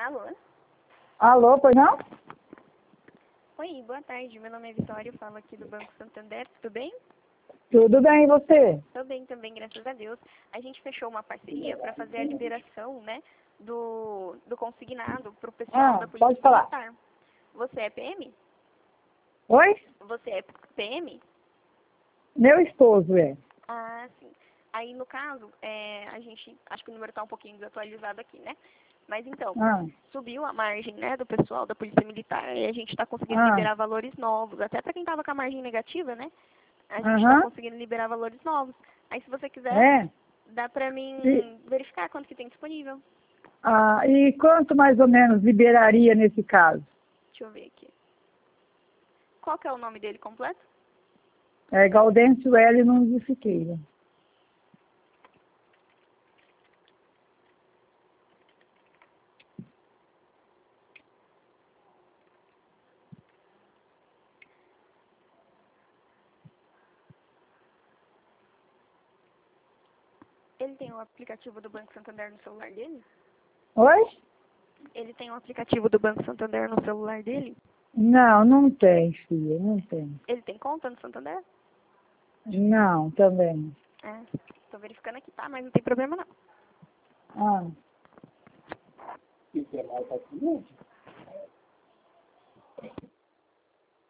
Alô? Alô, pois não? Oi, boa tarde. Meu nome é Vitória, eu falo aqui do Banco Santander. Tudo bem? Tudo bem, e você? Tô bem também, graças a Deus. A gente fechou uma parceria para fazer a liberação, né, do consignado para o pessoal da Polícia Pode falar. Militar. Você é PM? Oi? Você é PM? Meu esposo é. Ah, sim. Aí, no caso, a gente, acho que o número está um pouquinho desatualizado aqui, né? Mas então, Ah, subiu a margem, né, do pessoal da Polícia Militar e a gente está conseguindo ah, liberar valores novos. Até para quem estava com a margem negativa, né? A gente está aham, conseguindo liberar valores novos. Aí, se você quiser, é. dá para mim E, verificar quanto que tem disponível. e quanto mais ou menos liberaria nesse caso? Deixa eu ver aqui. Qual que é o nome dele completo? É Gaudêncio L. Nunes de Siqueira. Ele tem o aplicativo do Banco Santander no celular dele? Oi? Ele tem o aplicativo do Banco Santander no celular dele? Não, não tem, filha, não tem. Ele tem conta no Santander? Não, também. É, tô verificando aqui, tá? Mas não tem problema não. Ah.